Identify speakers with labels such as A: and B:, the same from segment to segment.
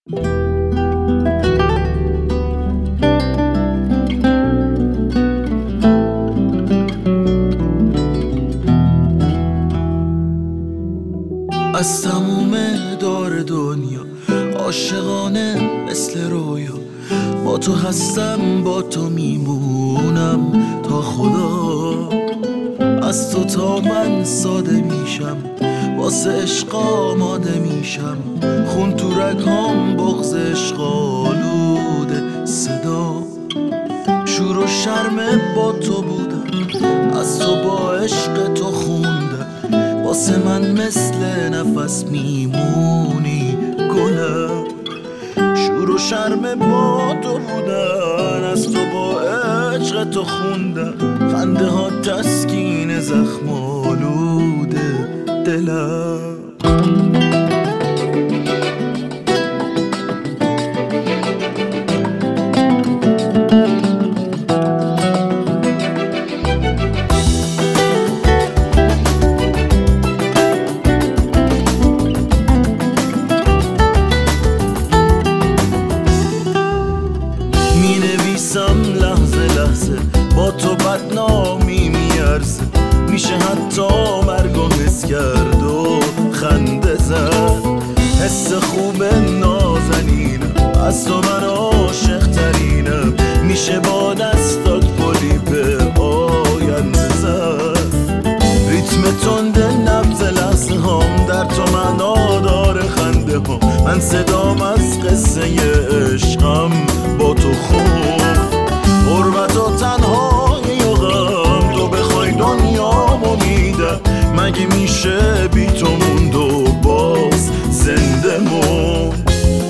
A: از تموم دار دنیا عاشقانه مثل رویا، با تو هستم با تو میمونم تا خدا. از تو تا من ساده میشم، واسه عشق آماده میشم، خون تو رگام بغض عشق آلوده صدا. شور و شرم با تو بودم، از تو با عشق تو خوندم، واسه من مثل نفس میمونی گلم. شور و شرم با تو بودن، از تو با عشق تو خوندم، خنده ها تسکین زخم آلوده دلم. لحظه لحظه با تو بدنامی میارزه، میشه حتی مرگو حس کرد و خنده زد. حس خوب نازنینم، از تو من عاشق ترینم، میشه با دستات گلی به آینده زد. ریتم تند نبض لحظه هم در تو معنا داره، خنده هم من صدام از قصه عشقم با تو خون. غربت و تنهایی و غم، تو بخوای دنیامو میدم، مگه میشه بی تو موند و باز زنده موند.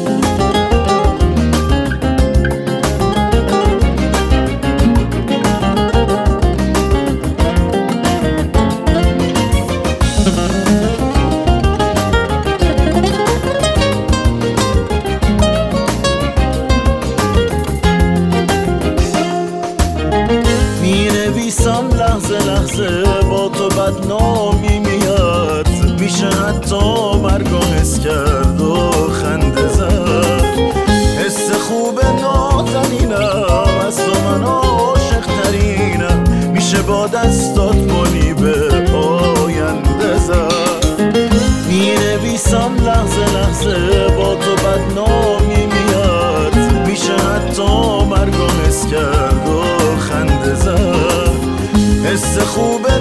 A: می‌نویسم لحظه لحظه با تو بدنامی میاد، میشه حتی مرگو حس کرد و خنده زد. حس خوب نازنینم، از تو من عاشق ترینم، میشه با دستات گلی به آینده زد. می‌نویسم لحظه لحظه با تو بدنامی میاد، میشه حتی مرگو حس کرد و خنده زد. حس خوب